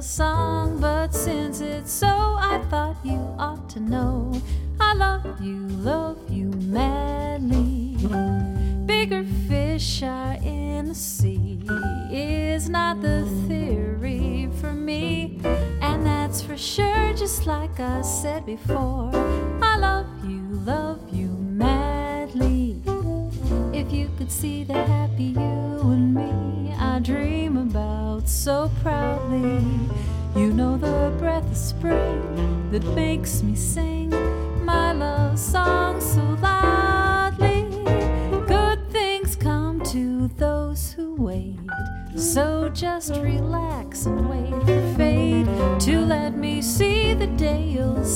song, but since it's so, I thought you ought to know. I love you madly. Bigger fish are in the sea is not the theory for me, and that's for sure. Just like I said before, I love you madly. If you could see the happy you and me I dream about so proudly, you know the breath of spring that makes me sing my love song so loudly. Good things come to those who wait, so just relax and wait for fate to let me see the day you'll